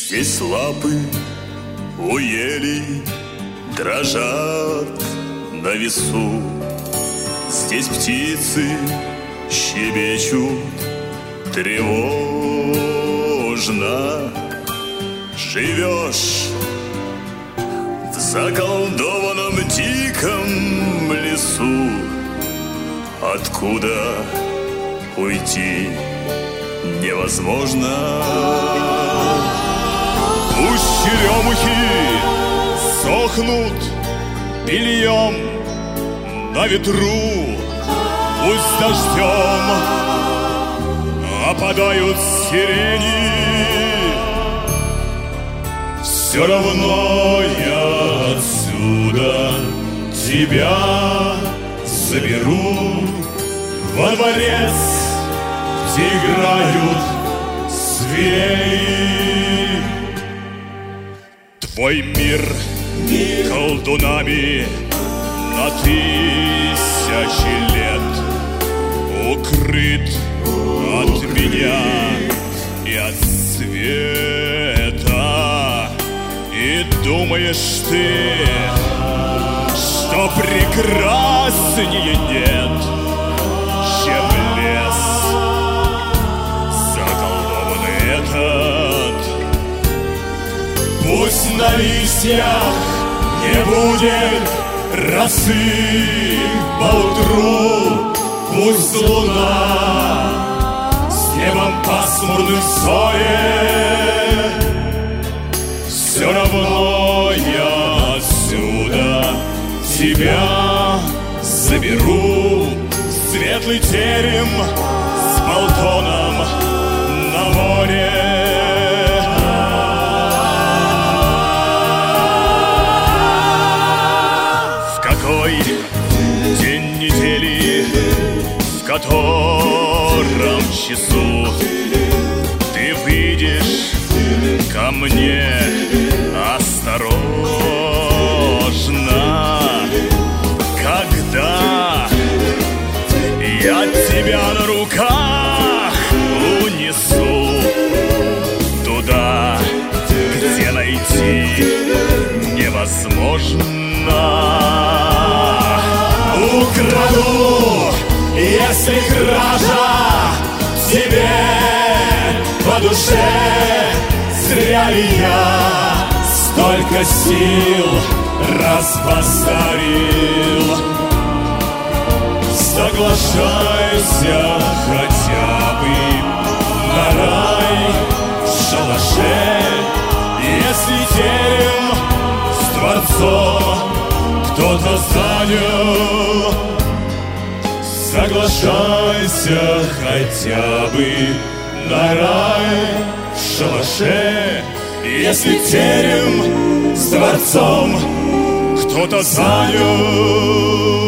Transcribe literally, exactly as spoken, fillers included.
Здесь лапы у ели дрожат на весу. Здесь птицы щебечут тревожно. Живешь в заколдованном диком лесу, откуда уйти невозможно. Пусть черемухи сохнут бельем на ветру, пусть дождем опадают сирени, все равно я отсюда тебя заберу во дворец, где играют свирели. Твой мир, мир колдунами на тысячи лет укрыт от меня и от света. И думаешь ты, что прекраснее нет, чем лес заколдованный этот. Пусть на листьях не будет росы поутру, пусть луна с небом пасмурным ссорит, все равно я отсюда тебя заберу в светлый терем с балконом на море. День недели, в котором часу ты выйдешь ко мне осторожно, когда я тебя на руках унесу туда, где найти невозможно. Украду, если кража тебе по душе, зря ли я столько сил разбазарил. Соглашайся хотя бы на рай в шалаше, если терем с дворцом кто-то занял. Соглашайся хотя бы на рай в шалаше, если терем с дворцом кто-то занял.